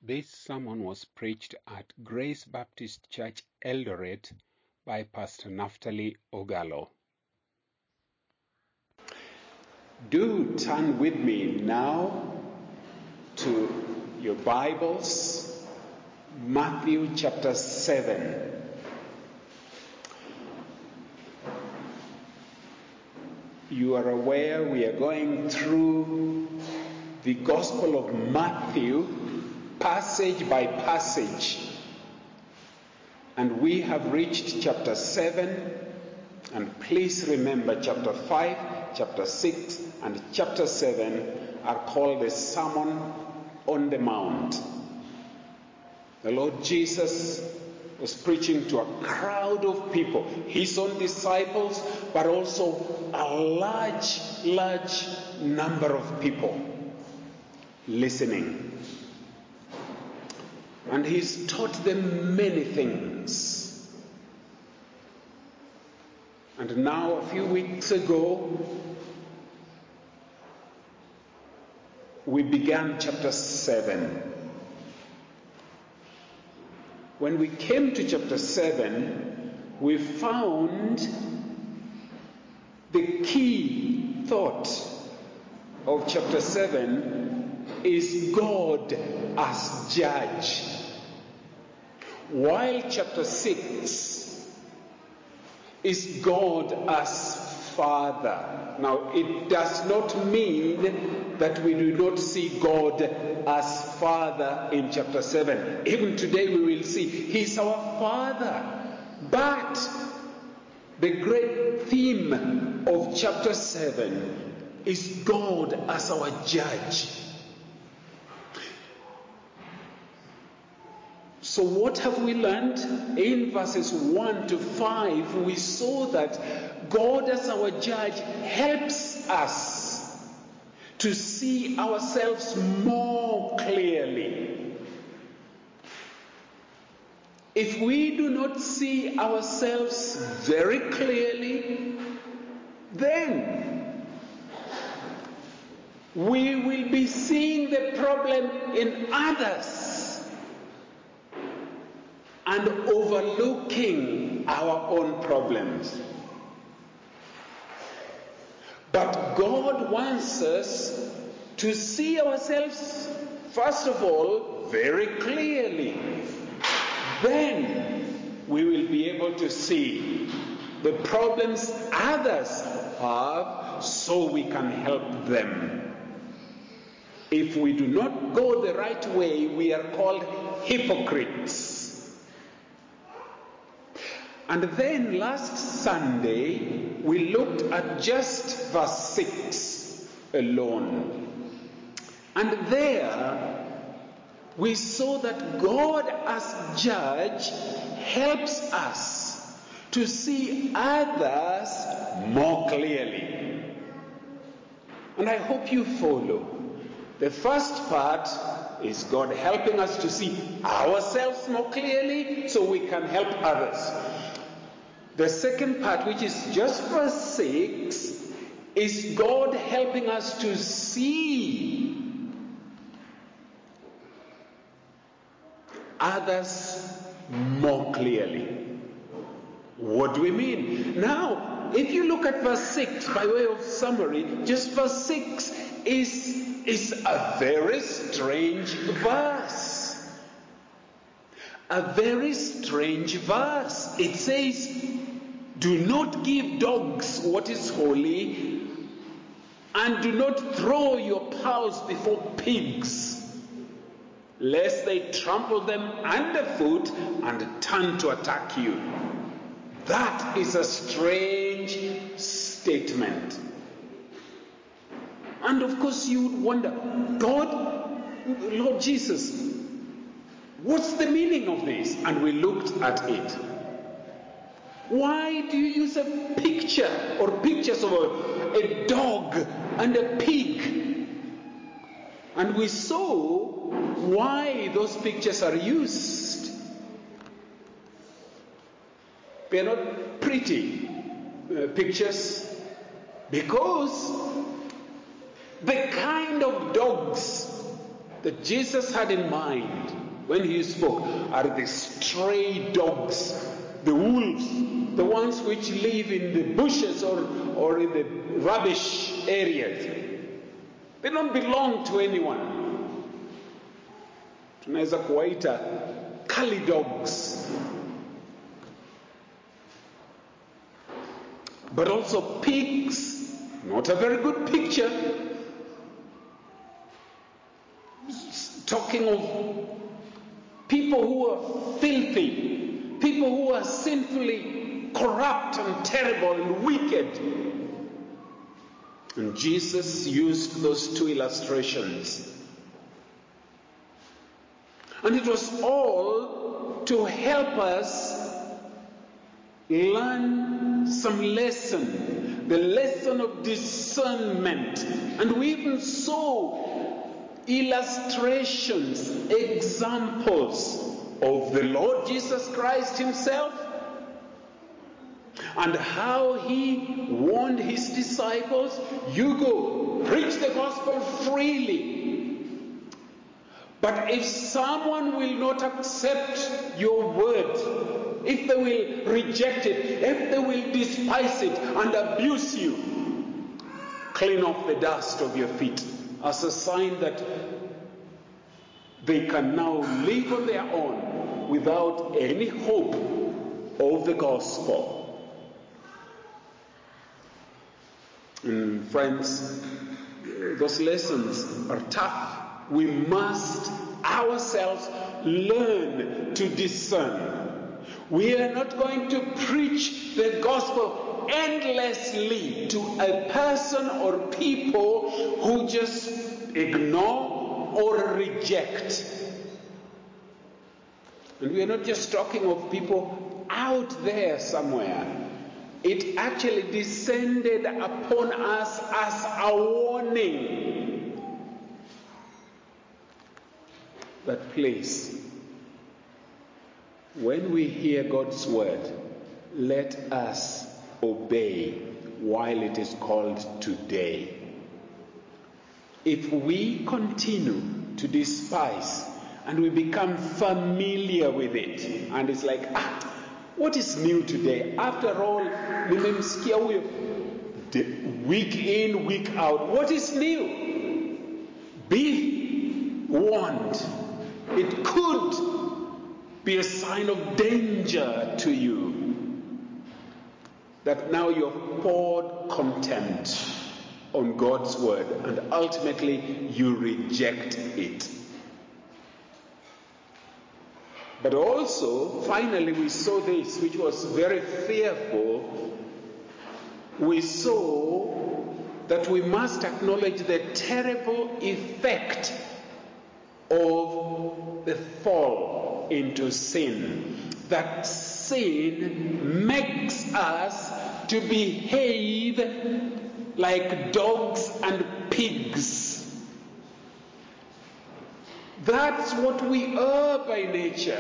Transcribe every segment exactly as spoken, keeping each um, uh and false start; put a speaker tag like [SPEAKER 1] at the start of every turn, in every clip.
[SPEAKER 1] This sermon was preached at Grace Baptist Church Eldoret by Pastor Naphtali Ogalo. Do turn with me now to your Bibles, Matthew chapter seven. You are aware we are going through the Gospel of Matthew, passage by passage. And we have reached chapter seven. And please remember, chapter five, chapter six, and chapter seven are called the Sermon on the Mount. The Lord Jesus was preaching to a crowd of people, his own disciples, but also a large, large number of people listening. And he's taught them many things. And now, a few weeks ago, we began chapter seven. When we came to chapter seven, we found the key thought of chapter seven is God as judge. While chapter six is God as Father. Now, it does not mean that we do not see God as Father in chapter seven. Even today we will see He's our Father. But the great theme of chapter seven is God as our judge. So what have we learned? In verses one to five, we saw that God as our judge helps us to see ourselves more clearly. If we do not see ourselves very clearly, then we will be seeing the problem in others and overlooking our own problems. But God wants us to see ourselves, first of all, very clearly. Then we will be able to see the problems others have so we can help them. If we do not go the right way, we are called hypocrites. And then last Sunday, we looked at just verse six alone. And there, we saw that God as judge helps us to see others more clearly. And I hope you follow. The first part is God helping us to see ourselves more clearly so we can help others. The second part, which is just verse six, is God helping us to see others more clearly. What do we mean? Now, if you look at verse six, by way of summary, just verse six is, is a very strange verse. A very strange verse. It says, do not give dogs what is holy, and do not throw your pearls before pigs, lest they trample them underfoot and turn to attack you. That is a strange statement. And of course you would wonder, God, Lord Jesus, what's the meaning of this? And we looked at it. Why do you use a picture or pictures of a, a dog and a pig? And we saw why those pictures are used. They are not pretty uh, pictures, because the kind of dogs that Jesus had in mind when he spoke are the stray dogs, the wolves, the ones which live in the bushes or, or in the rubbish areas. They don't belong to anyone. Tunaweza kuwaita cully dogs. But also pigs, not a very good picture. Talking of people who are filthy, people who are sinfully corrupt and terrible and wicked. And Jesus used those two illustrations. And it was all to help us learn some lesson, the lesson of discernment. And we even saw illustrations, examples of the Lord Jesus Christ himself and how he warned his disciples, you go, preach the gospel freely. But if someone will not accept your word, if they will reject it, if they will despise it and abuse you, clean off the dust of your feet as a sign that they can now live on their own without any hope of the gospel. And friends, those lessons are tough. We must ourselves learn to discern. We are not going to preach the gospel endlessly to a person or people who just ignore or reject. And we are not just talking of people out there somewhere. It actually descended upon us as a warning. That please, when we hear God's word, let us obey while it is called today. If we continue to despise and we become familiar with it, and it's like, ah, what is new today? After all, nimemsikia huyo week in, week out. What is new? Be warned. It could be a sign of danger to you that now you've poured contempt on God's word and ultimately you reject it. But also, finally, we saw this, which was very fearful. We saw that we must acknowledge the terrible effect of the fall into sin. That sin makes us to behave like dogs and pigs. That's what we are by nature.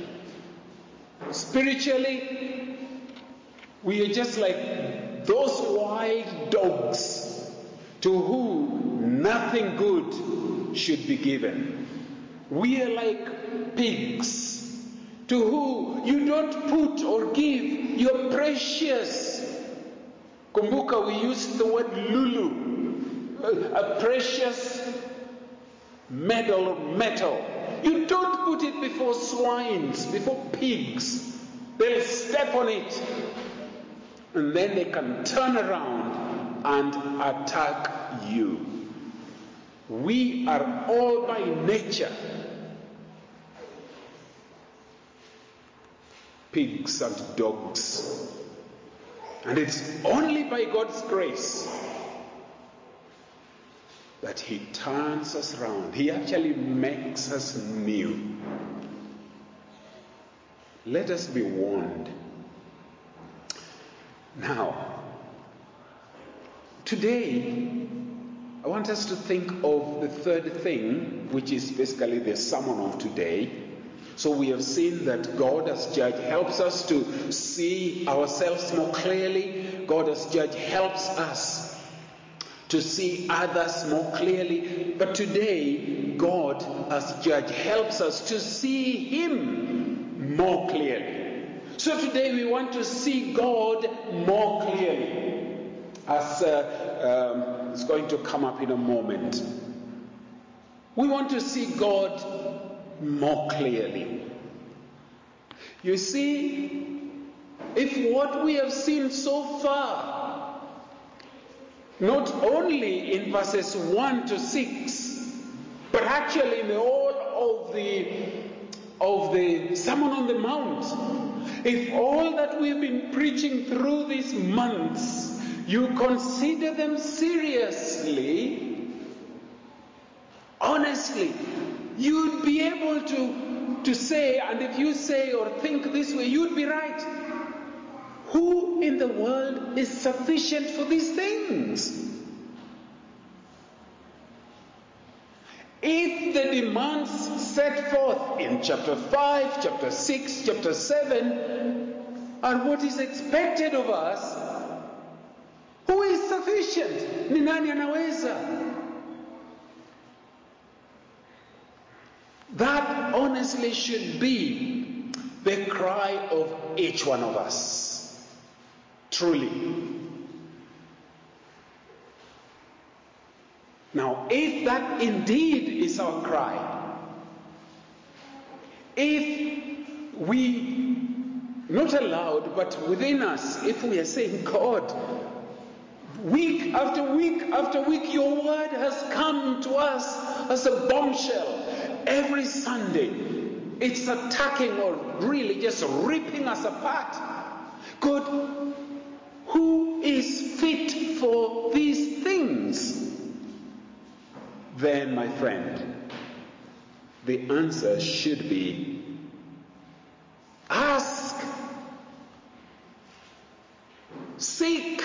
[SPEAKER 1] Spiritually, we are just like those wild dogs to whom nothing good should be given. We are like pigs to whom you don't put or give your precious. Kumbuka, we used the word lulu, a precious medal of metal. You don't put it before swines, before pigs. They'll step on it and then they can turn around and attack you. We are all by nature pigs and dogs. And it's only by God's grace that he turns us around. He actually makes us new. Let us be warned. Now, today, I want us to think of the third thing, which is basically the sermon of today. So we have seen that God as judge helps us to see ourselves more clearly. God as judge helps us to see others more clearly. But today, God, as judge, helps us to see Him more clearly. So today we want to see God more clearly, as uh, um, it's going to come up in a moment. We want to see God more clearly. You see, if what we have seen so far, not only in verses one to six, but actually in all of the of the Sermon on the Mount, if all that we've been preaching through these months, you consider them seriously, honestly, you'd be able to, to say, and if you say or think this way, you'd be right. Who in the world is sufficient for these things? If the demands set forth in chapter five, chapter six, chapter seven are what is expected of us, who is sufficient? Ni nani anaweza? That honestly should be the cry of each one of us. Truly. Now, if that indeed is our cry, if we, not aloud, but within us, if we are saying, God, week after week after week, your word has come to us as a bombshell. Every Sunday, it's attacking or really just ripping us apart. God, who is fit for these things? Then, my friend, the answer should be ask, seek,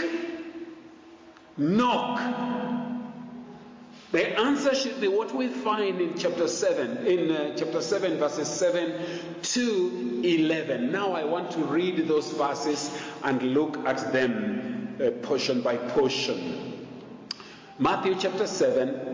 [SPEAKER 1] knock. The answer should be what we find in chapter seven, in uh, chapter seven, verses seven to eleven. Now I want to read those verses and look at them uh, portion by portion. Matthew chapter seven,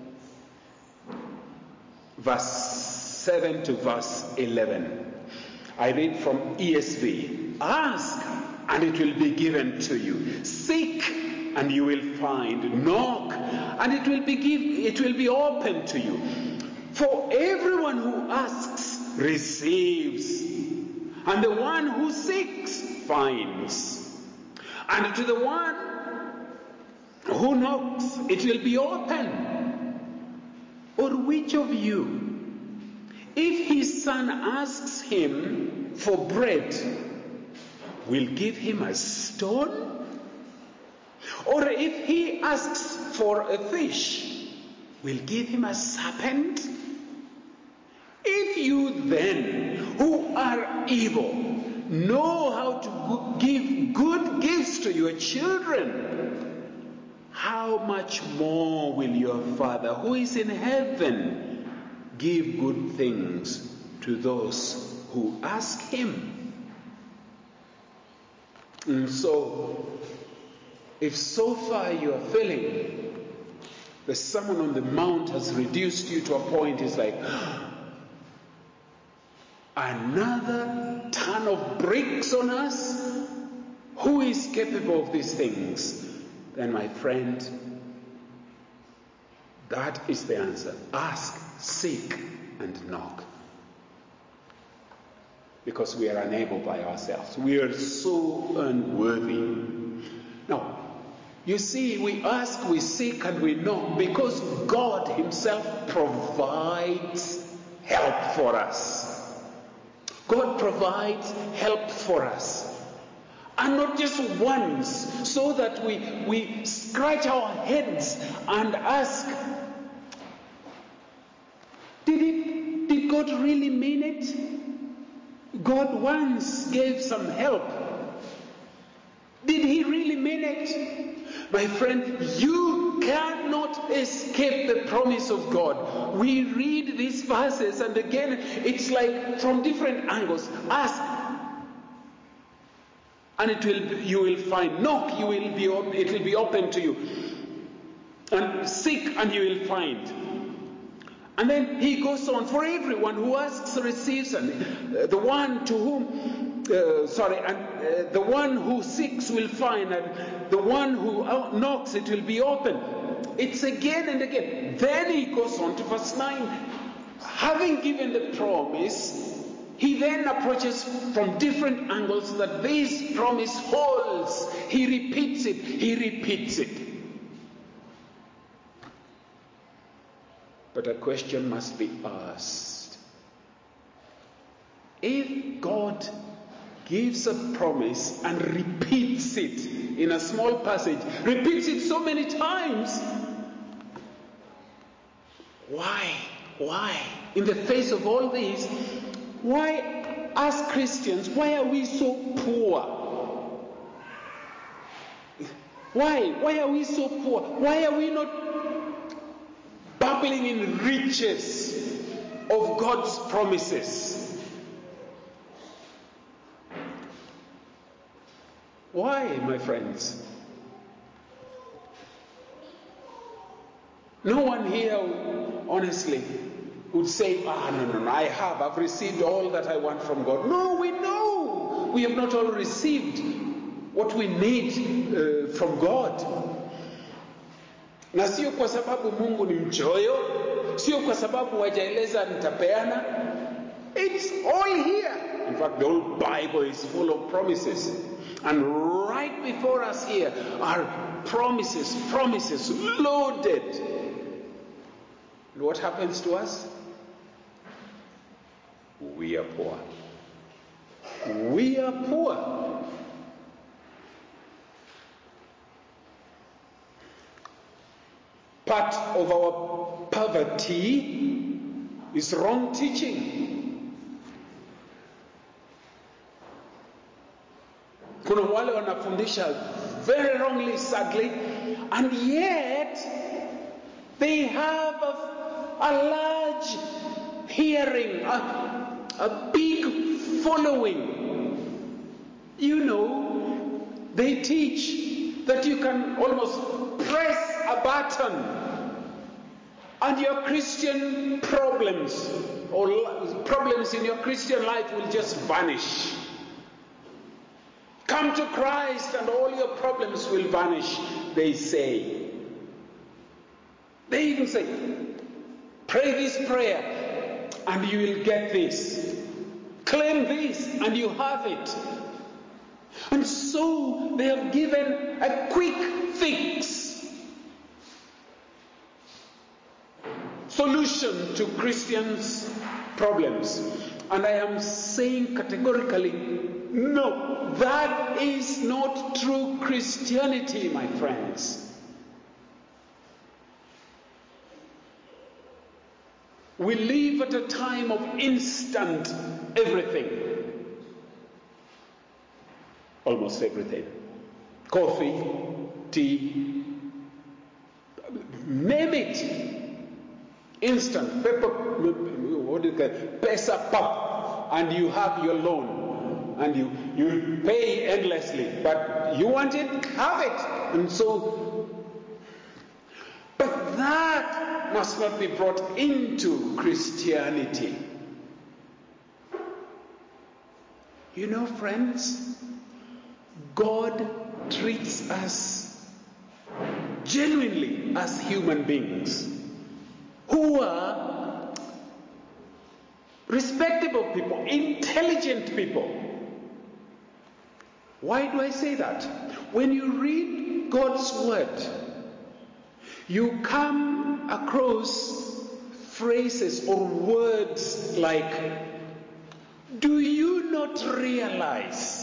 [SPEAKER 1] verse seven to verse eleven. I read from E S V. Ask, and it will be given to you. Seek, and you will find. Knock, and it will be give, it will be open to you. For everyone who asks receives, and the one who seeks finds, and to the one who knocks it will be open. Or which of you, if his son asks him for bread, will give him a stone? Or if he asks for a fish, will give him a serpent? If you then, who are evil, know how to give good gifts to your children, how much more will your Father, who is in heaven, give good things to those who ask him? And so, if so far you are feeling the Sermon on the Mount has reduced you to a point, it's like, another ton of bricks on us? Who is capable of these things? Then, my friend, that is the answer. Ask, seek, and knock. Because we are unable by ourselves. We are so unworthy. Now, you see, we ask, we seek, and we knock because God himself provides help for us. God provides help for us. And not just once, so that we, we scratch our heads and ask, did it, did God really mean it? God once gave some help. Did he really mean it? My friend, you cannot escape the promise of God. We read these verses and again, it's like from different angles. Ask, and it will, you will find. Knock, you will be, it will be open to you. and seek and you will find. And then he goes on, for everyone who asks receives, and uh, the one to whom, uh, sorry, and uh, the one who seeks will find, and the one who knocks it will be open. It's again and again. Then he goes on to verse nine. Having given the promise, he then approaches from different angles that this promise holds. He repeats it, he repeats it. But a question must be asked. If God gives a promise and repeats it in a small passage, repeats it so many times, why? Why? In the face of all this, why, as Christians, why are we so poor? Why? Why are we so poor? Why are we not bubbling in riches of God's promises? Why, my friends? No one here, honestly, would say, ah, no, no, no, I have, I've received all that I want from God. No, we know we have not all received what we need uh, from God. Na sio kwa sababu Mungu ni mchoyo, sio kwa sababu wajaeleza nitapeana. It's all here. In fact, the whole Bible is full of promises. And right before us here are promises, promises loaded. And what happens to us? We are poor. We are poor. Part of our poverty is wrong teaching. Kuna wale wanafundisha very wrongly, sadly, and yet they have a, a large hearing, a, a big following. You know, they teach that you can almost press a button and your Christian problems or problems in your Christian life will just vanish. Come to Christ and all your problems will vanish, they say. They even say, pray this prayer and you will get this. Claim this and you have it. And so they have given a quick fix solution to Christians' problems. And I am saying categorically, no, that is not true Christianity, my friends. We live at a time of instant everything. Almost everything. Coffee, tea, name it. Instant, pepper, what do you call it? Pesa pop, and you have your loan, and you you pay endlessly. But you want it, have it, and so. But that must not be brought into Christianity. You know, friends, God treats us genuinely as human beings who are respectable people, intelligent people. Why do I say that? When you read God's word, you come across phrases or words like, do you not realize?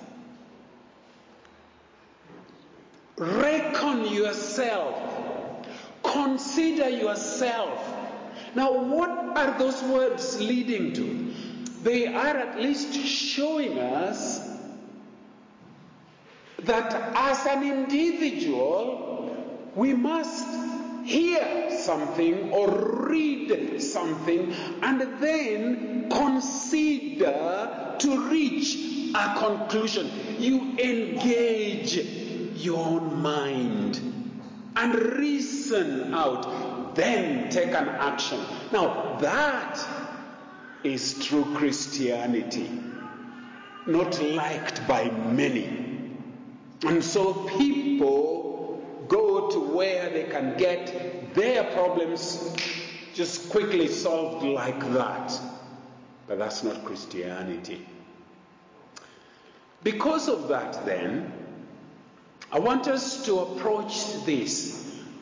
[SPEAKER 1] Reckon yourself. Consider yourself. Now, what are those words leading to? They are at least showing us that as an individual, we must hear something or read something and then consider to reach a conclusion. You engage your own mind and reason reason out, then take an action. Now, that is true Christianity, not liked by many. And so people go to where they can get their problems just quickly solved like that. But that's not Christianity. Because of that, then, I want us to approach this.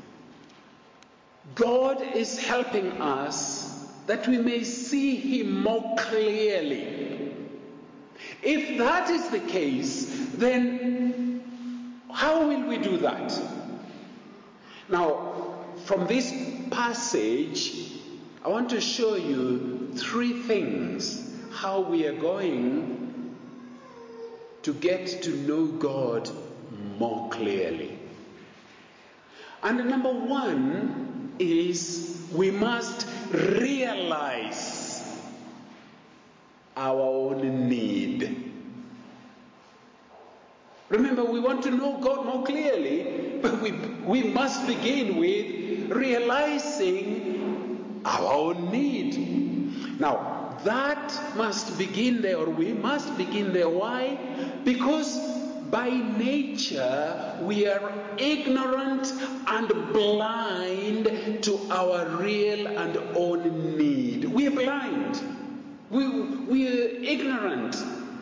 [SPEAKER 1] God is helping us that we may see Him more clearly. If that is the case, then how will we do that? Now, from this passage, I want to show you three things how we are going to get to know God more clearly. And number one is we must realize our own need. Remember, we want to know God more clearly, but we, we must begin with realizing our own need. Now, that must begin there, or we must begin there. Why? Because by nature, we are ignorant and blind to our real and own need. We are blind. We, we are ignorant.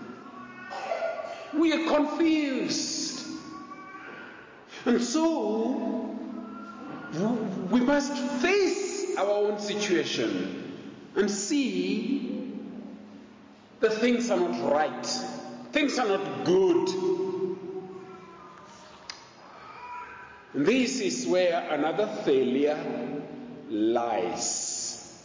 [SPEAKER 1] We are confused. And so, we must face our own situation and see that things are not right. Things are not good. And this is where another failure lies.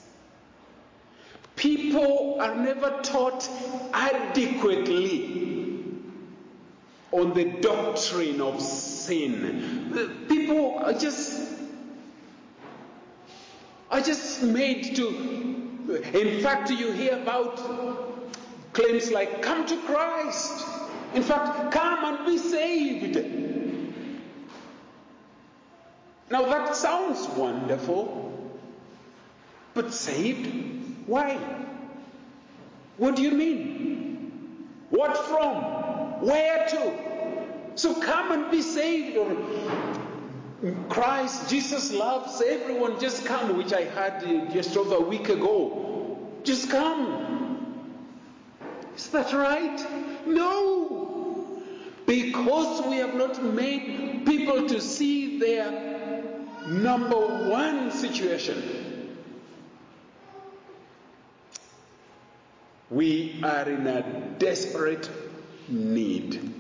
[SPEAKER 1] People are never taught adequately on the doctrine of sin. People are just are just made to, in fact, you hear about claims like, come to Christ. In fact, come and be saved. Now that sounds wonderful, but saved? Why? What do you mean? What from? Where to? So come and be saved, or Christ, Jesus loves everyone, just come, which I heard just over a week ago. Just come. Is that right? No. Because we have not made people to see their number one situation. We are in a desperate need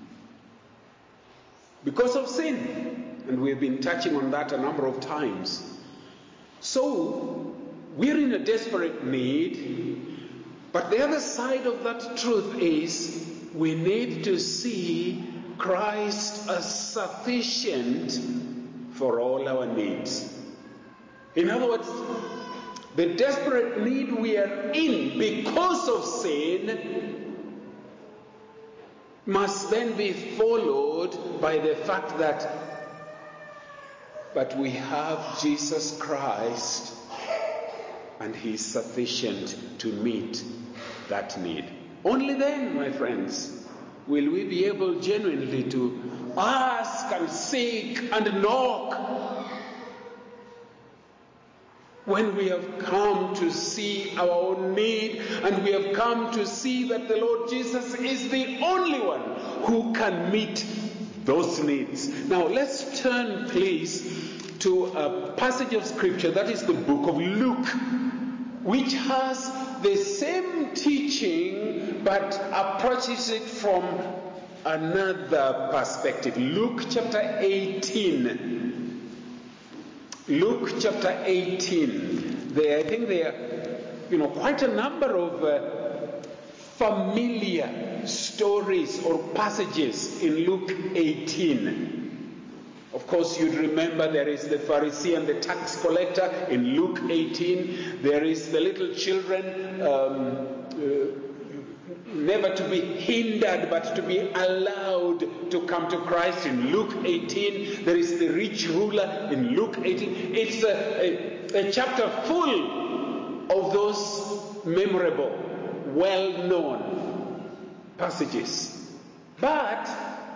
[SPEAKER 1] because of sin. And we've been touching on that a number of times. So, we're in a desperate need. But the other side of that truth is we need to see Christ as sufficient for all our needs. In other words, the desperate need we are in because of sin must then be followed by the fact that but we have Jesus Christ and He is sufficient to meet that need. Only then, my friends, will we be able genuinely to ask and seek and knock. When we have come to see our own need, and we have come to see that the Lord Jesus is the only one who can meet those needs. Now let's turn please to a passage of scripture that is the book of Luke, which has the same teaching but approaches it from another perspective. Luke chapter eighteen. Luke chapter eighteen. There, I think there are, you know, quite a number of uh, familiar stories or passages in Luke eighteen. Of course, you'd remember there is the Pharisee and the tax collector in Luke eighteen. There is the little children um, uh, never to be hindered, but to be allowed to come to Christ. In Luke eighteen, there is the rich ruler in Luke eighteen. It's a, a, a chapter full of those memorable, well-known passages. But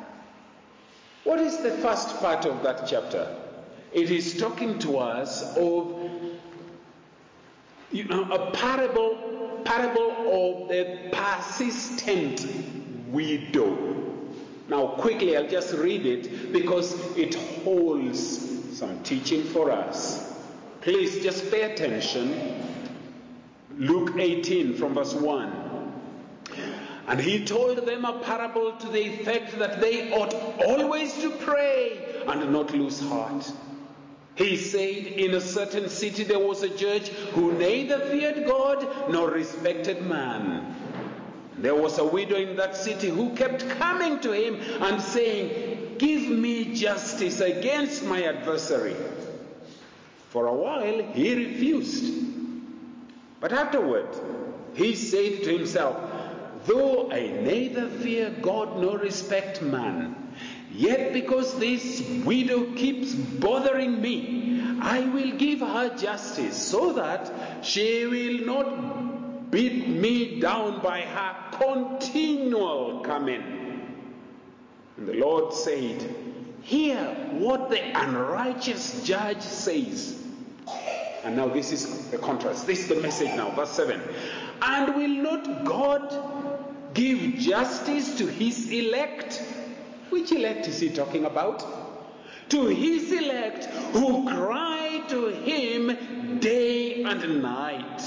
[SPEAKER 1] what is the first part of that chapter? It is talking to us of, you know, a parable, parable of the persistent widow. Now, quickly, I'll just read it because it holds some teaching for us. Please just pay attention. Luke eighteen from verse one. And he told them a parable to the effect that they ought always to pray and not lose heart. He said, in a certain city there was a judge who neither feared God nor respected man. There was a widow in that city who kept coming to him and saying, give me justice against my adversary. For a while he refused. But afterward he said to himself, though I neither fear God nor respect man, yet because this widow keeps bothering me, I will give her justice so that she will not beat me down by her continual coming. And the Lord said, hear what the unrighteous judge says. And now this is the contrast. This is the message now. Verse seven. And will not God give justice to his elect? Which elect is he talking about? To his elect who cry to him day and night.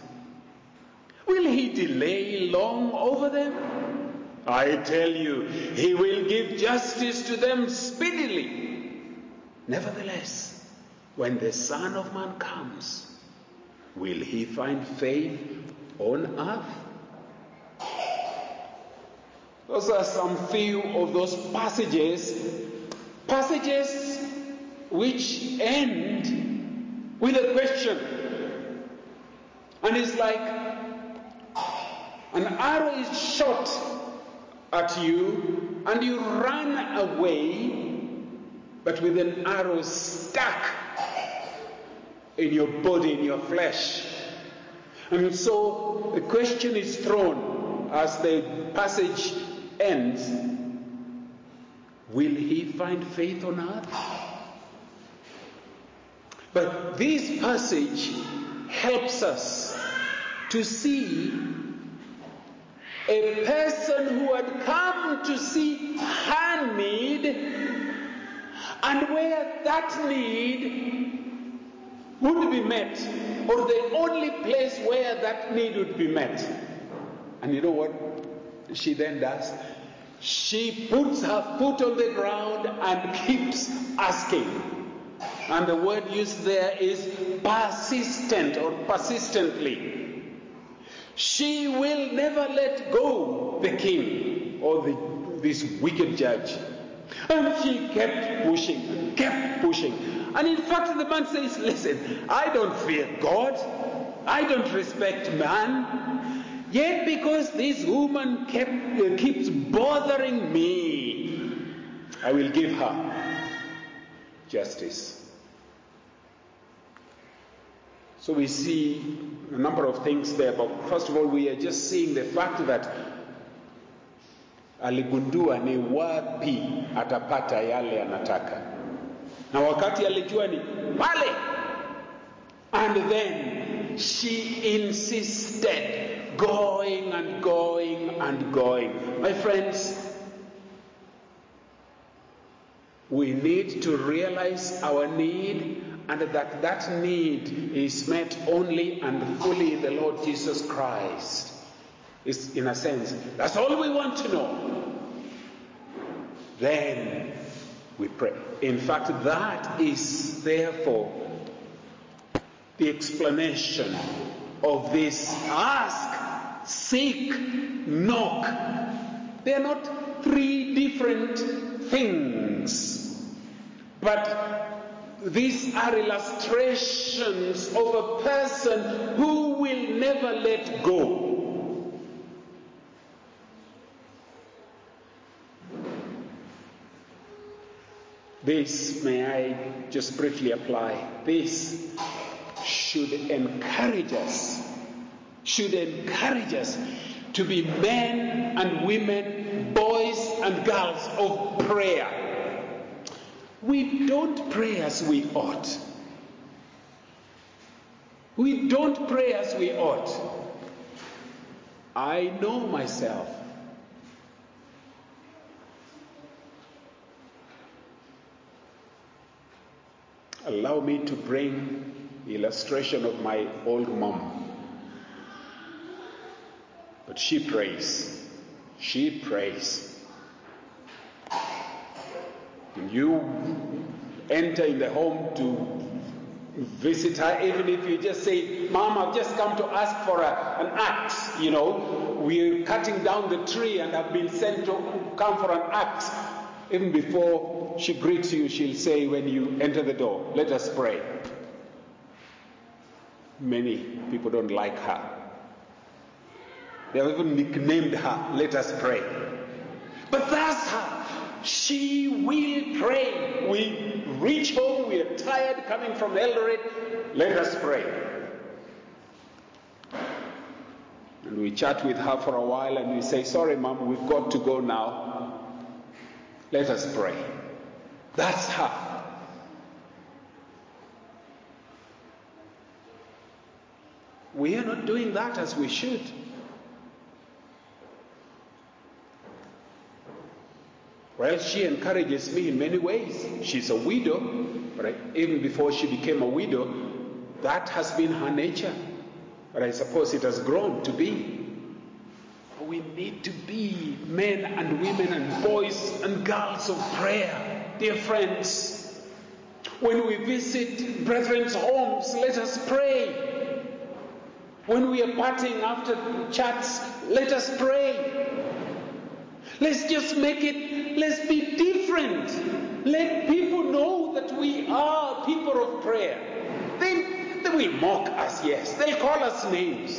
[SPEAKER 1] Will he delay long over them? I tell you, he will give justice to them speedily. Nevertheless, when the Son of Man comes, will he find faith on earth? Those are some few of those passages, passages which end with a question. And it's like an arrow is shot at you and you run away, but with an arrow stuck in your body, in your flesh. And so the question is thrown as the passage ends, will he find faith on earth? But this passage helps us to see a person who had come to see her need, and where that need would be met, or the only place where that need would be met. And you know what she then does? She puts her foot on the ground and keeps asking. And the word used there is persistent or persistently. She will never let go the king or the, this wicked judge. And she kept pushing, kept pushing. And in fact, the man says, listen, I don't fear God. I don't respect man. Yet because this woman kept, uh, keeps bothering me, I will give her justice. So we see a number of things there, but first of all, we are just seeing the fact that aligundua ni wapi atapata yale anataka, na wakati alijua ni pale, and then she insisted, going and going and going. My friends, we need to realize our need, and that that need is met only and fully in the Lord Jesus Christ. It's, in a sense, that's all we want to know. Then we pray. In fact, that is therefore the explanation of this ask, seek, knock. They are not three different things, but these are illustrations of a person who will never let go. This, may I just briefly apply, this should encourage us, should encourage us to be men and women, boys and girls of prayer. We don't pray as we ought. We don't pray as we ought. I know myself. Allow me to bring the illustration of my old mom. But she prays. She prays. When you enter in the home to visit her, even if you just say, Mom, I've just come to ask for a, an axe, you know, we're cutting down the tree and I've been sent to come for an axe. Even before she greets you, she'll say when you enter the door, let us pray. Many people don't like her. They have even nicknamed her, let us pray. But that's her. She will pray. We reach home, we are tired coming from Eldoret, let us pray. And we chat with her for a while and we say, sorry Mom, we've got to go now. Let us pray. That's her. We are not doing that as we should. Well, she encourages me in many ways. She's a widow, but I, even before she became a widow, that has been her nature. But I suppose it has grown to be. We need to be men and women and boys and girls of prayer, dear friends. When we visit brethren's homes, let us pray. When we are partying after chats, let us pray. Let's just make it, let's be different. Let people know that we are people of prayer. They, they will mock us, yes. They'll call us names.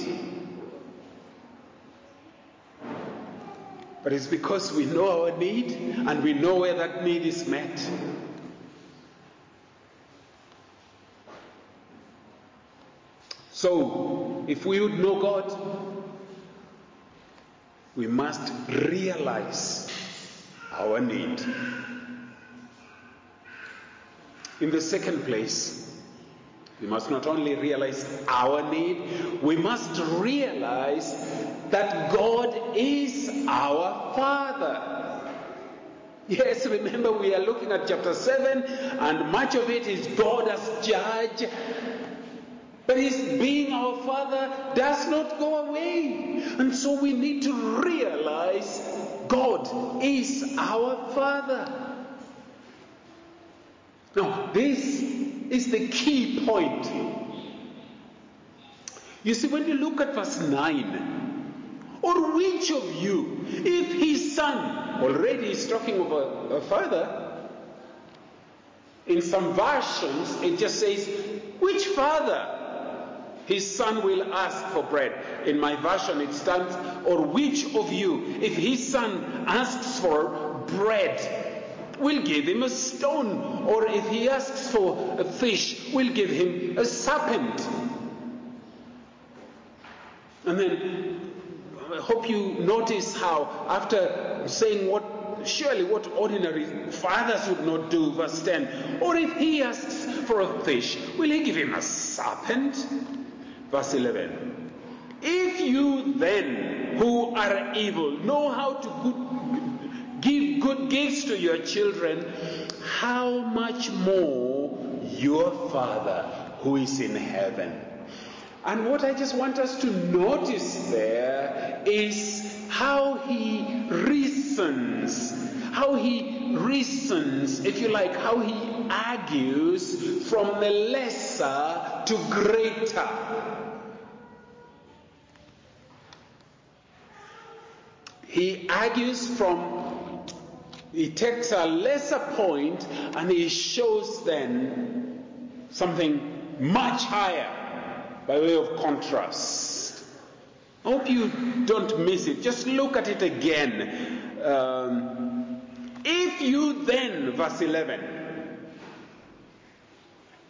[SPEAKER 1] But it's because we know our need and we know where that need is met. So, if we would know God, we must realize our need. In the second place, we must not only realize our need, we must realize that God is our Father. Yes, remember we are looking at chapter seven, and much of it is God as judge. But His being our Father does not go away. And so we need to realize God is our Father. Now, this is the key point. You see, when you look at verse nine, or which of you, if his son, already he's talking of a, a father, in some versions it just says, which father his son will ask for bread. In my version it stands, or which of you, if his son asks for bread, will give him a stone, or if he asks for a fish, will give him a serpent. And then I hope you notice how after saying what surely what ordinary fathers would not do, verse ten, or if he asks for a fish, will he give him a serpent? Verse eleven, if you then who are evil know how to good, give good gifts to your children, how much more your Father who is in heaven. And what I just want us to notice there is how he reasons, how he reasons, if you like, how he argues from the lesser to greater. He argues from, he takes a lesser point and he shows then something much higher by way of contrast. I hope you don't miss it. Just look at it again. Um, if you then, verse eleven,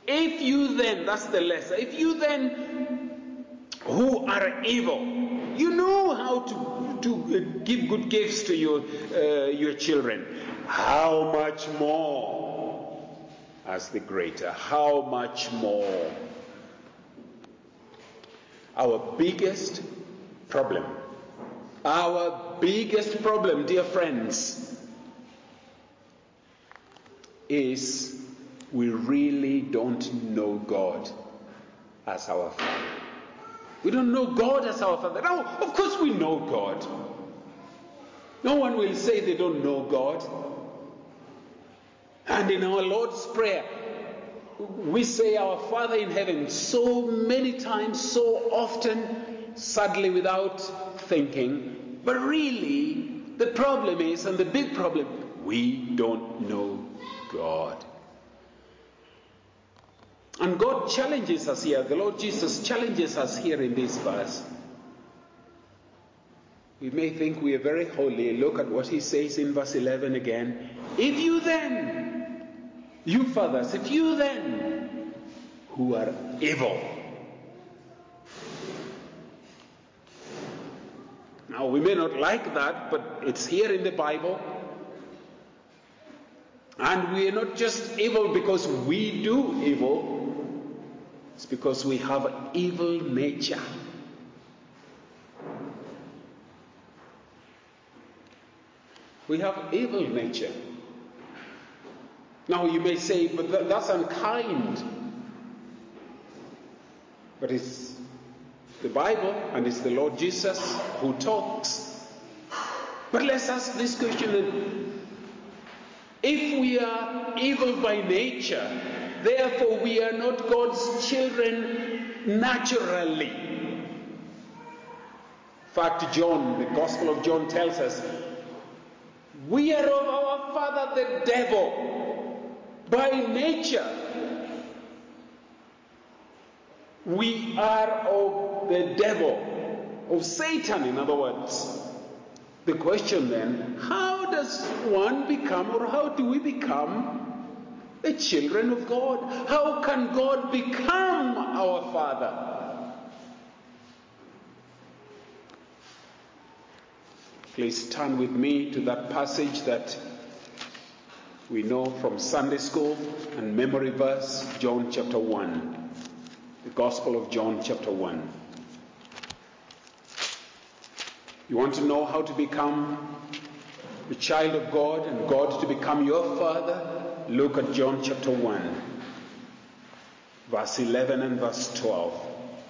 [SPEAKER 1] If you then, that's the lesser, if you then who are evil, you know how to, to give good gifts to your, uh, your children, how much more as the greater, how much more. Our biggest problem, our biggest problem, dear friends, is we really don't know God as our Father. We don't know God as our Father. Now, of course we know God. No one will say they don't know God. And in our Lord's Prayer, we say our Father in heaven so many times, so often, sadly without thinking. But really, the problem is, and the big problem, we don't know God. And God challenges us here. The Lord Jesus challenges us here in this verse. We may think we are very holy. Look at what he says in verse eleven again. If you then, you fathers, if you then, who are evil. Now, we may not like that, but it's here in the Bible. And we are not just evil because we do evil. It's because we have an evil nature. We have evil nature. Now you may say, but th- that's unkind. But it's the Bible and it's the Lord Jesus who talks. But let's ask this question then. If we are evil by nature, therefore we are not God's children naturally. In fact, John, the Gospel of John tells us, we are of our father the devil. By nature, we are of the devil, of Satan, in other words. The question then, how does one become, or how do we become the children of God? How can God become our Father? Please turn with me to that passage that we know from Sunday school and memory verse, John chapter one. The Gospel of John chapter one. You want to know how to become the child of God and God to become your Father? Look at John chapter one, verse eleven and verse twelve.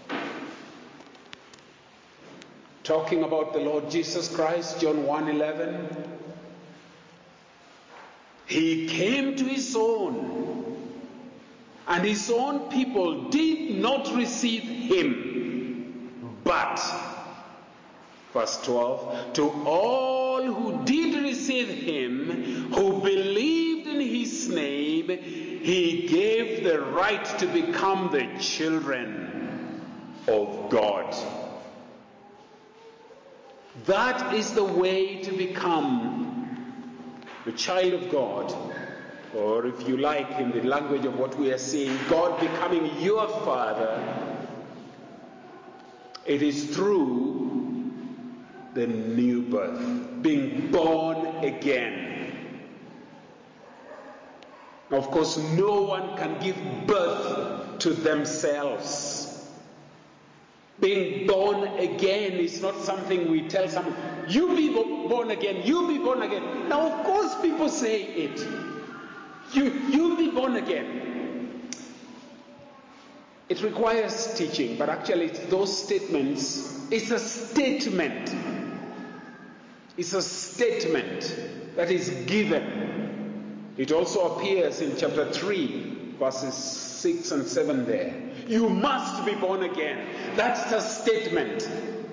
[SPEAKER 1] Talking about the Lord Jesus Christ, John one eleven. He came to his own, and his own people did not receive him. But, verse twelve, to all who did receive him, who believed in his name, he gave the right to become the children of God. That is the way to become the child of God. Or if you like, in the language of what we are seeing, God becoming your Father. It is through the new birth, being born again. Now, of course, no one can give birth to themselves. Being born again is not something we tell someone, you be born again, you be born again. Now, of course, people say it. You, you be born again. It requires teaching, but actually it's those statements, it's a statement. It's a statement that is given. It also appears in chapter three, verses six and seven there. You must be born again. That's a statement.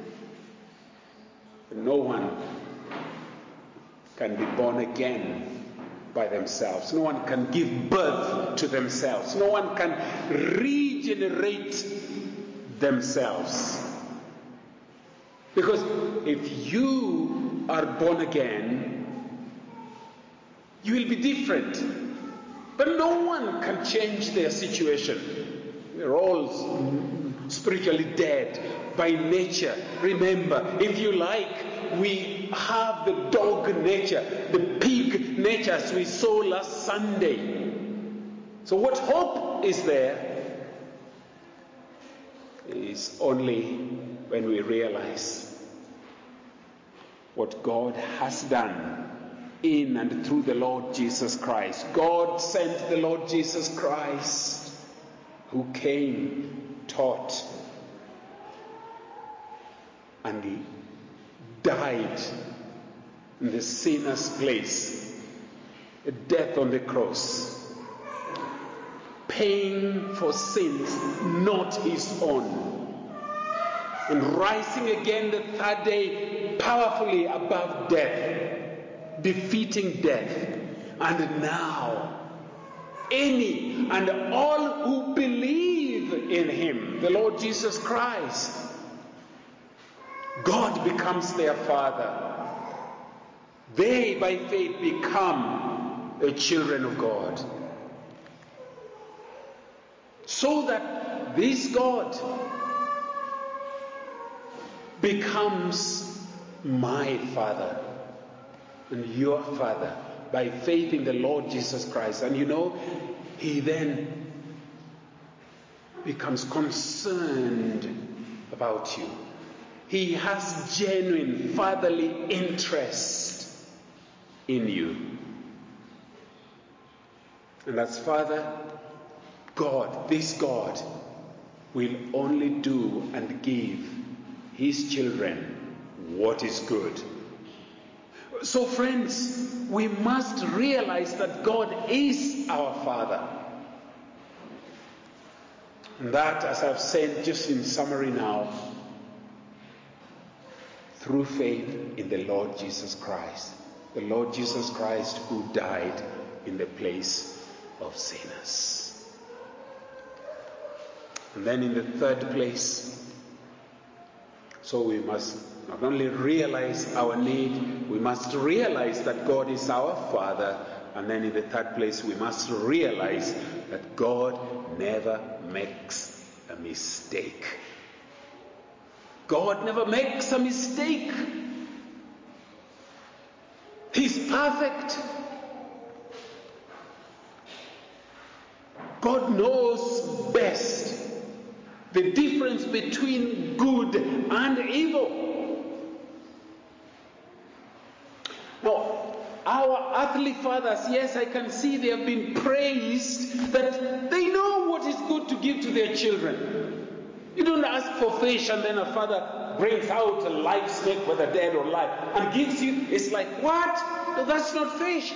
[SPEAKER 1] No one can be born again by themselves. No one can give birth to themselves. No one can regenerate themselves. Because if you are born again, you will be different. But no one can change their situation. We're all spiritually dead by nature. Remember, if you like, we have the dog nature, the pig nature, as we saw last Sunday. So what hope is there is only when we realize what God has done in and through the Lord Jesus Christ. God sent the Lord Jesus Christ, who came, taught, and he died in the sinner's place, a death on the cross, paying for sins not his own, and rising again the third day powerfully above death, defeating death. And now any and all who believe in him, the Lord Jesus Christ, God becomes their Father. They by faith become the children of God. So that this God becomes my Father and your Father by faith in the Lord Jesus Christ. And you know, he then becomes concerned about you. He has genuine fatherly interest in you. And as Father, God, this God, will only do and give his children what is good. So friends, we must realize that God is our Father. And that, as I've said just in summary now, through faith in the Lord Jesus Christ. The Lord Jesus Christ who died in the place of sinners. And then in the third place, so we must not only realize our need, we must realize that God is our Father. And then in the third place, we must realize that God never makes a mistake. God never makes a mistake. He's perfect. God knows best the difference between good and evil. Now, our earthly fathers, yes, I can see they have been praised that they know what is good to give to their children. You don't ask for fish and then a father brings out a live snake, whether dead or alive, and gives you. It's like, what? No, that's not fish.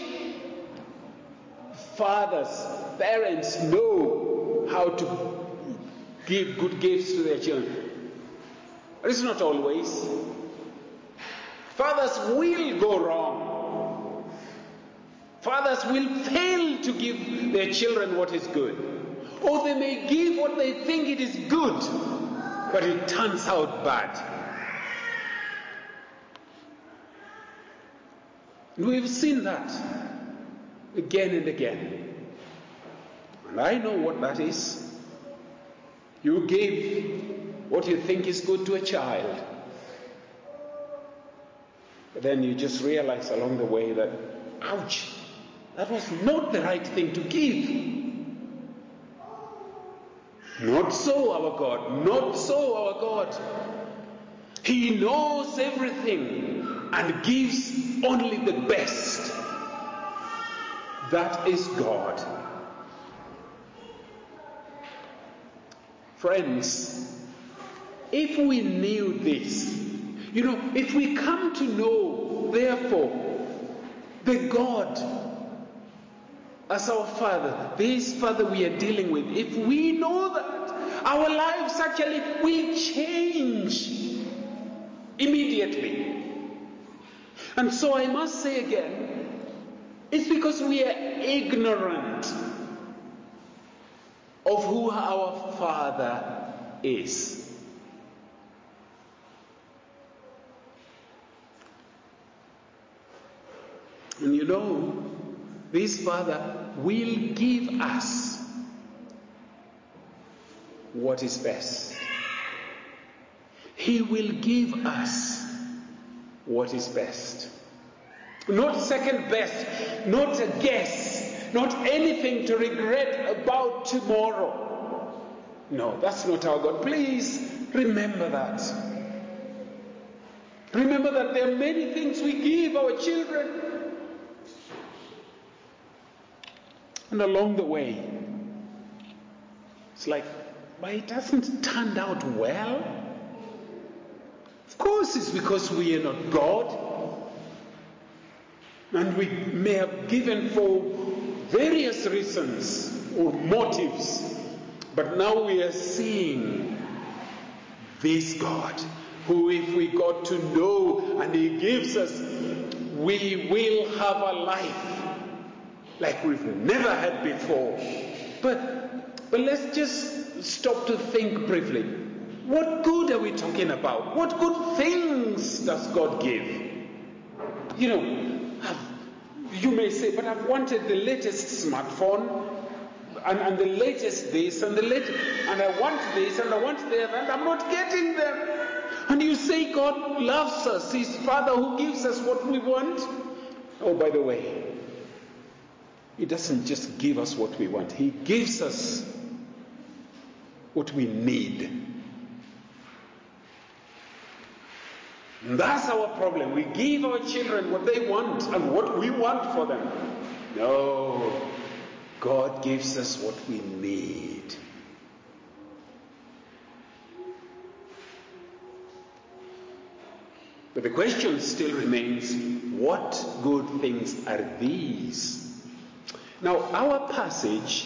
[SPEAKER 1] Fathers, parents know how to give good gifts to their children. But it's not always. Fathers will go wrong. Fathers will fail to give their children what is good. Or they may give what they think it is good, but it turns out bad. We've seen that again and again. And I know what that is. You give what you think is good to a child, but then you just realize along the way that, ouch, that was not the right thing to give. Not so our God, not so our God. He knows everything and gives only the best. That is God. Friends, if we knew this, you know, if we come to know, therefore, the God as our Father, this Father we are dealing with, if we know that, our lives actually will change immediately. And so I must say again, it's because we are ignorant of who our Father is. And you know, this Father will give us what is best. He will give us what is best. Not second best, not a guess, not anything to regret about tomorrow. No, that's not our God. Please remember that. Remember that there are many things we give our children. And along the way, it's like, but it hasn't turned out well. Of course, it's because we are not God. And we may have given for various reasons or motives. But now we are seeing this God, who if we got to know and He gives us, we will have a life like we've never had before. But, but let's just stop to think briefly. What good are we talking about? What good things does God give? You know, you may say, but I've wanted the latest smartphone, and, and the latest this, and the latest, and I want this, and I want that, and I'm not getting them. And you say God loves us, His Father who gives us what we want. Oh, by the way, He doesn't just give us what we want. He gives us what we need. And that's our problem. We give our children what they want and what we want for them. No, God gives us what we need. But the question still remains, what good things are these? Now, our passage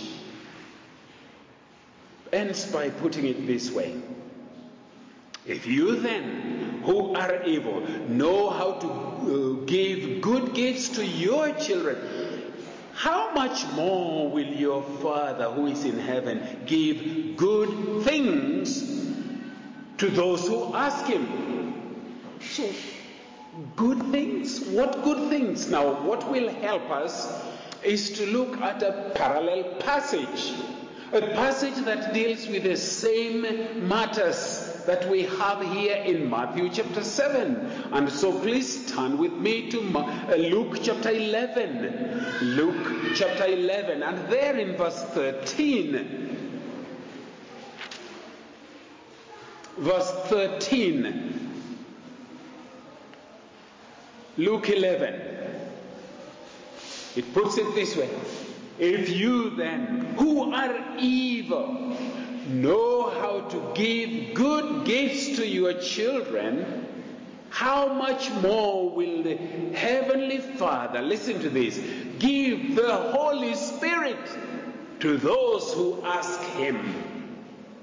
[SPEAKER 1] ends by putting it this way. If you then, who are able, know how to uh, give good gifts to your children, how much more will your Father who is in heaven give good things to those who ask Him? So, good things? What good things? Now, what will help us is to look at a parallel passage. A passage that deals with the same matters that we have here in Matthew chapter seven. And so please turn with me to Luke chapter eleven. Luke chapter eleven. And there in verse thirteen. Verse thirteen. Luke eleven. It puts it this way. If you then, who are evil, know how to give good gifts to your children, how much more will the Heavenly Father, listen to this, give the Holy Spirit to those who ask Him?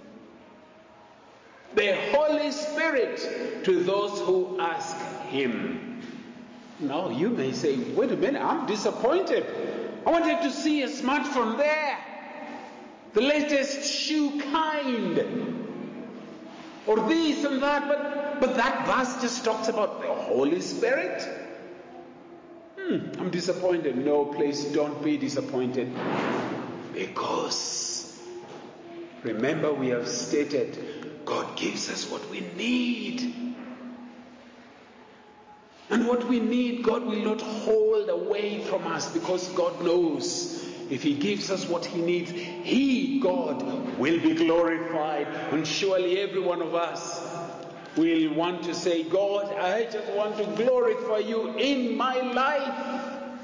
[SPEAKER 1] The Holy Spirit to those who ask Him. Now you may say, wait a minute, I'm disappointed. I wanted to see a smartphone there, the latest shoe kind, or this and that, but, but that verse just talks about the Holy Spirit. Hmm, I'm disappointed. No, please don't be disappointed. Because, remember we have stated, God gives us what we need. And what we need, God will not hold away from us, because God knows if He gives us what He needs, He, God, will be glorified. And surely every one of us will want to say, God, I just want to glorify You in my life.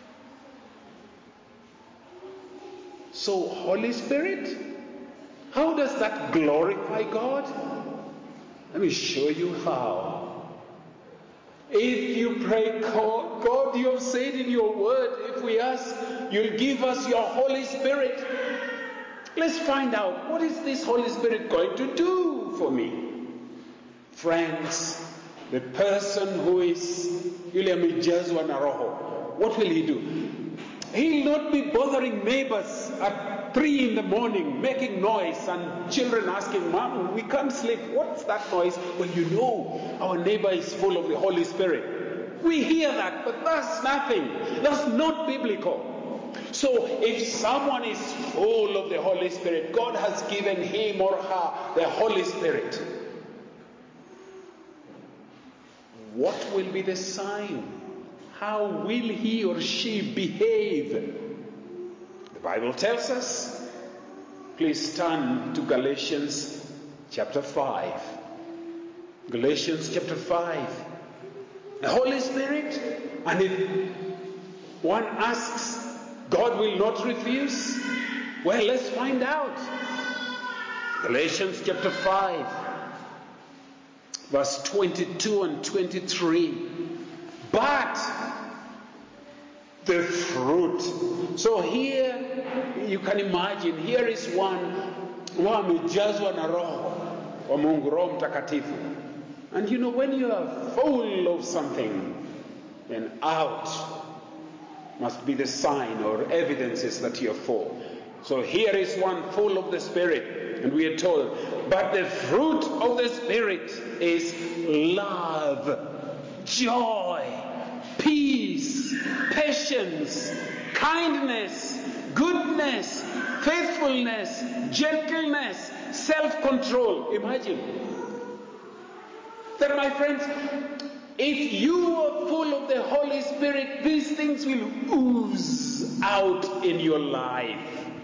[SPEAKER 1] So, Holy Spirit, how does that glorify God? Let me show you how. If you pray, God, God, You have said in Your word, if we ask, You'll give us Your Holy Spirit. Let's find out, what is this Holy Spirit going to do for me? Friends, the person who is William Ijazwa Naroho, what will he do? He'll not be bothering neighbors at three in the morning, making noise, and children asking, Mom, we can't sleep. What's that noise? Well, you know, our neighbor is full of the Holy Spirit. We hear that, but that's nothing. That's not biblical. So if someone is full of the Holy Spirit, God has given him or her the Holy Spirit, what will be the sign? How will he or she behave? The Bible tells us. Please turn to Galatians chapter five. Galatians chapter five. The Holy Spirit, and if one asks, God will not refuse? Well, let's find out. Galatians chapter five, verse twenty-two and twenty-three. But the fruit. So here, you can imagine, here is one who amejazwa na roho wa Mungu, Roho Mtakatifu. And you know, when you are full of something, then out must be the sign or evidences that you're full. So here is one full of the Spirit, and we are told, but the fruit of the Spirit is love, joy, peace, patience, kindness, goodness, faithfulness, gentleness, self-control. Imagine that, my friends, if you are full of the Holy Spirit, these things will ooze out in your life.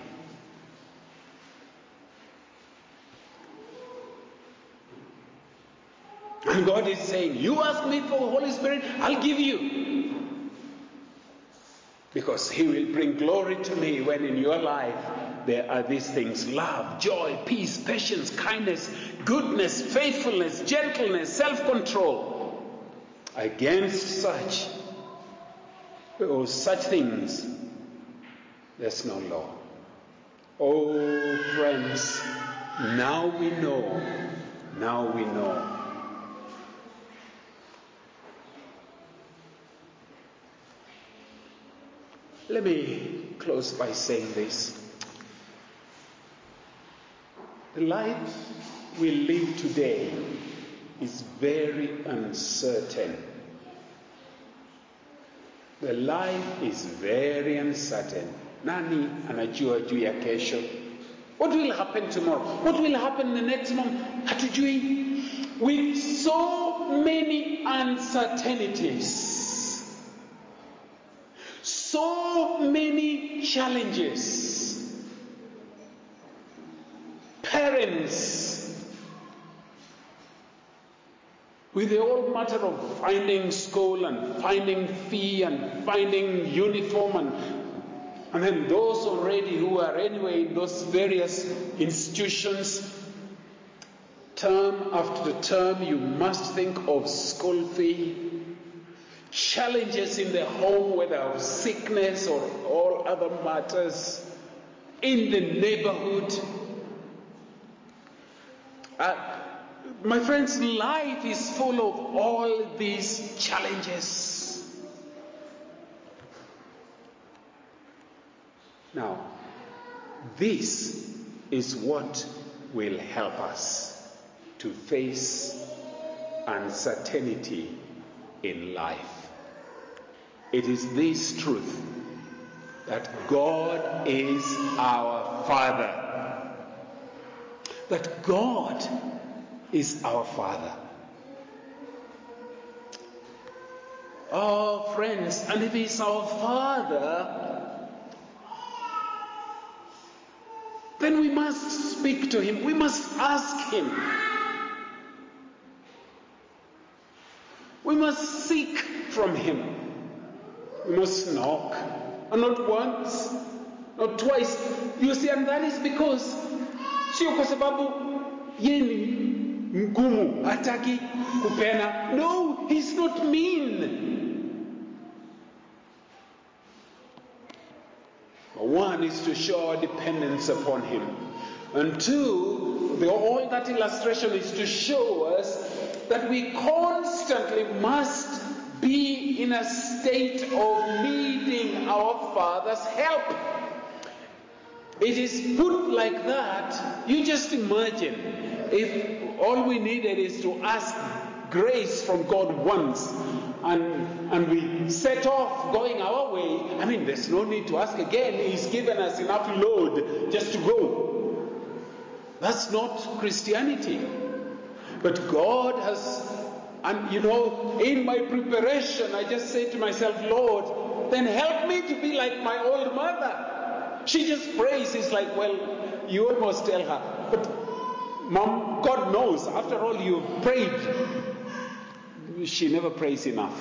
[SPEAKER 1] And God is saying, you ask me for the Holy Spirit, I'll give you. Because he will bring glory to me when in your life there are these things: love, joy, peace, patience, kindness, goodness, faithfulness, gentleness, self-control. Against such, or such things, there's no law. Oh, friends, now we know, now we know. Let me close by saying this. The life we live today is very uncertain. The life is very uncertain. Nani anajua juu ya kesho? What will happen tomorrow? What will happen the next month? Hatujui. With so many uncertainties, so many challenges, parents, with the whole matter of finding school and finding fee and finding uniform, and, and then those already who are anyway in those various institutions, term after term, you must think of school fee. Challenges in the home, whether of sickness or all other matters, in the neighborhood. Uh, my friends, life is full of all these challenges. Now, this is what will help us to face uncertainty in life. It is this truth that God is our Father. That God is our Father. Oh, friends, and if He's our Father, then we must speak to Him. We must ask Him. We must seek from Him. We must knock, and not once, not twice. You see, and that is because sio kwa sababu yeye ni mgumu, hataki kupena. No, He's not mean. One is to show our dependence upon Him, and two, the, all that illustration is to show us that we constantly must be in a state of needing our Father's help. It is put like that. You just imagine if all we needed is to ask grace from God once, and, and we set off going our way, I mean, there's no need to ask again. He's given us enough load just to go. That's not Christianity. But God has, and you know, in my preparation, I just say to myself, Lord, then help me to be like my old mother. She just prays. It's like, well, you almost tell her, but Mom, God knows, after all you've prayed. She never prays enough.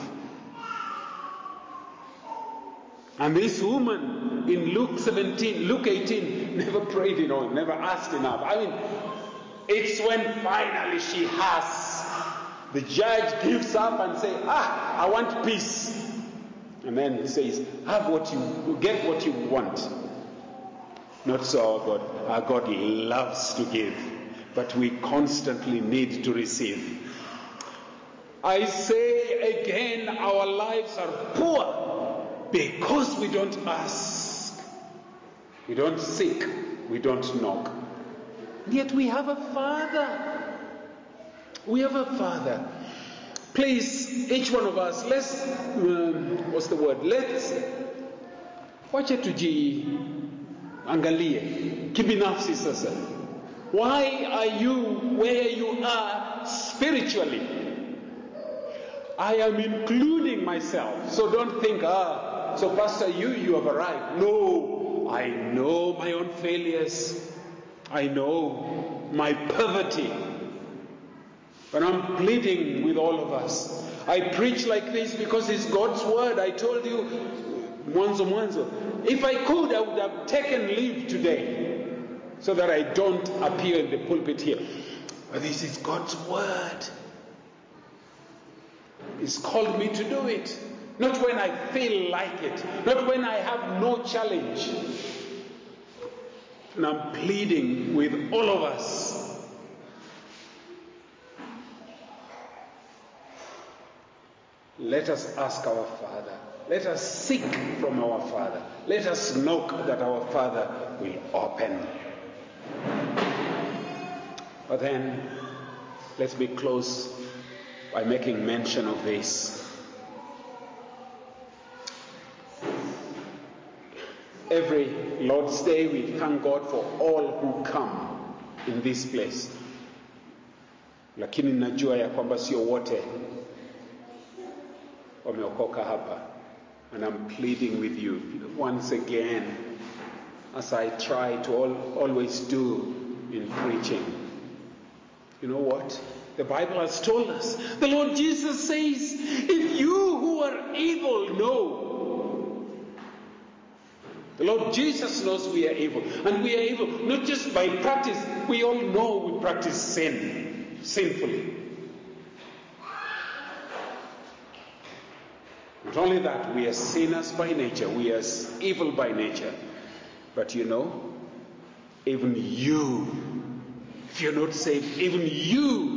[SPEAKER 1] And this woman in Luke seventeen, Luke eighteen, never prayed enough, never asked enough. I mean, it's when finally she has, the judge gives up and says, ah, I want peace. And then says, have what you, get what you want. Not so our God. Our God loves to give, but we constantly need to receive. I say again, our lives are poor because we don't ask. We don't seek. We don't knock. Yet we have a Father. We have a Father. Please, each one of us, let's, um, what's the word? Let's, wacha tuji angalie, kibinafsi sasa. Why are you where you are spiritually? I am including myself. So don't think, ah, so Pastor, you, you have arrived. No, I know my own failures. I know my poverty. But I'm pleading with all of us. I preach like this because it's God's word. I told you, mwanzo mwanzo, if I could, I would have taken leave today so that I don't appear in the pulpit here. But this is God's word. He's called me to do it. Not when I feel like it. Not when I have no challenge. And I'm pleading with all of us. Let us ask our Father. Let us seek from our Father. Let us knock that our Father will open. But then, let me close by making mention of this. Every Lord's Day we thank God for all who come in this place. Lakini najua ya kwamba sio wote wameokoka hapa. And I'm pleading with you once again, as I try to all, always do in preaching. You know what? The Bible has told us. The Lord Jesus says, if you who are evil know. The Lord Jesus knows we are evil. And we are evil not just by practice. We all know we practice sin. Sinfully. Not only that, we are sinners by nature. We are evil by nature. But you know, even you, if you're not saved, even you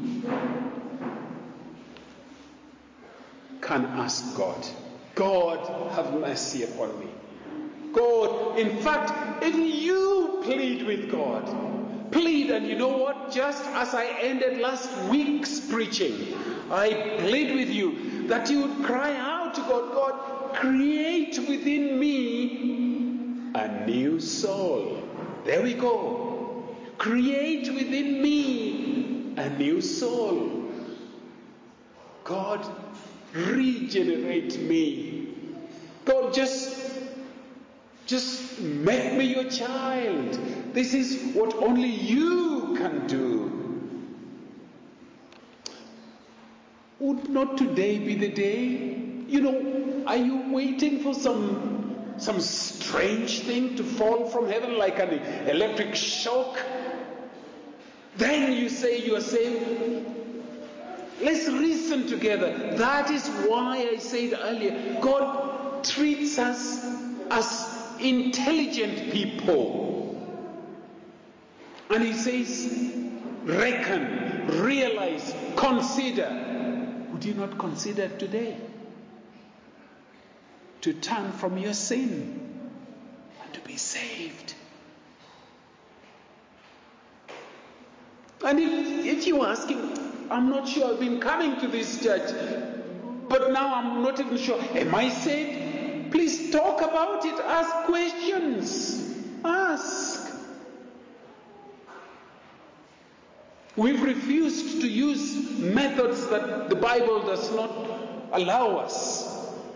[SPEAKER 1] can ask God, God, have mercy upon me. God, in fact, even you plead with God. Plead, and you know what? Just as I ended last week's preaching, I plead with you that you would cry out to God, God, create within me a new soul. There we go. Create within me a new soul. God, regenerate me. God, just, just make me your child. This is what only you can do. Would not today be the day? You know, are you waiting for some, some strange thing to fall from heaven like an electric shock? Then you say you are saved. Let's reason together. That is why I said earlier, God treats us as intelligent people. And He says, reckon, realize, consider. Would you not consider today to turn from your sin and to be saved? And if, if you ask Him, I'm not sure. I've been coming to this church, but now I'm not even sure. Am I saved? Please talk about it. Ask questions. Ask. We've refused to use methods that the Bible does not allow us.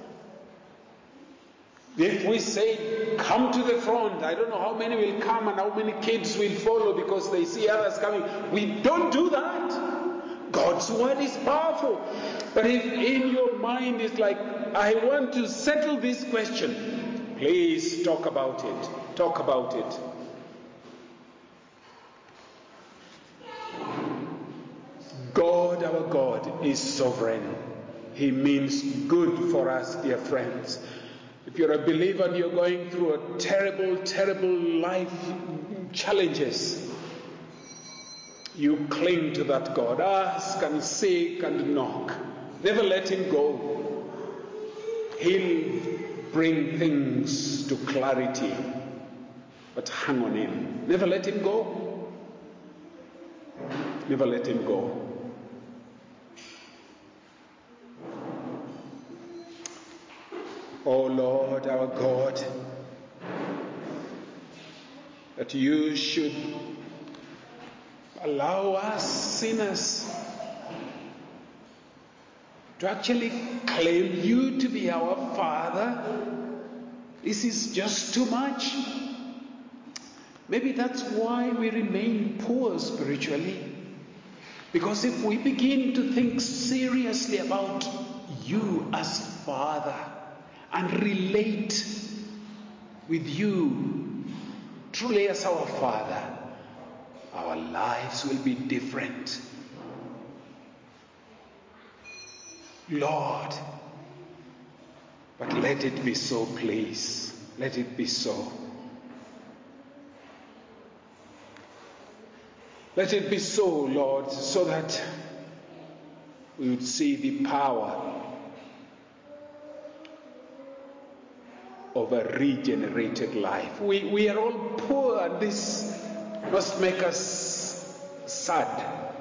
[SPEAKER 1] If we say, come to the front, I don't know how many will come and how many kids will follow because they see others coming. We don't do that. God's word is powerful. But if in your mind it's like, I want to settle this question, please talk about it. Talk about it. God, our God, is sovereign. He means good for us, dear friends. If you're a believer and you're going through a terrible, terrible life challenges, you cling to that God. Ask and seek and knock. Never let him go. He'll bring things to clarity. But hang on him. Never let him go. Never let him go. Oh Lord, our God, that you should allow us sinners to actually claim you to be our Father. This is just too much. Maybe that's why we remain poor spiritually. Because if we begin to think seriously about you as Father and relate with you truly as our Father, our lives will be different. Lord, but let it be so, please. Let it be so. Let it be so, Lord, so that we would see the power of a regenerated life. We, we are all poor, and this must make us sad.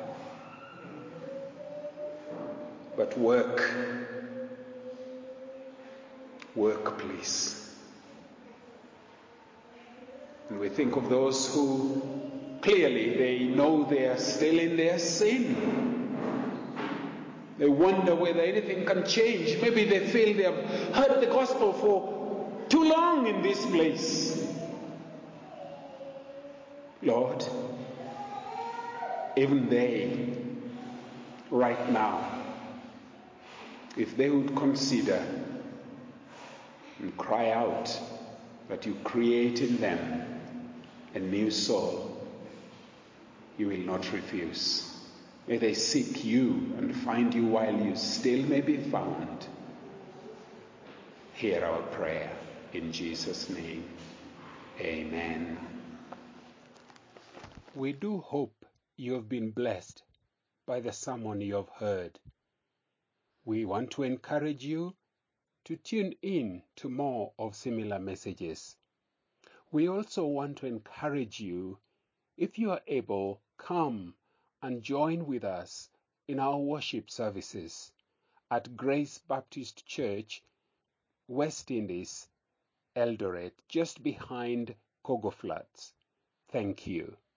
[SPEAKER 1] But work. Work, please. And we think of those who clearly they know they are still in their sin. They wonder whether anything can change. Maybe they feel they have heard the gospel for too long in this place. Lord, even they, right now, if they would consider and cry out that you create in them a new soul, you will not refuse. May they seek you and find you while you still may be found. Hear our prayer. In Jesus' name, amen. We do hope you have been blessed by the sermon you have heard. We want to encourage you to tune in to more of similar messages. We also want to encourage you, if you are able, come and join with us in our worship services at Grace Baptist Church, West Indies, Eldoret, just behind Kogo Flats. Thank you.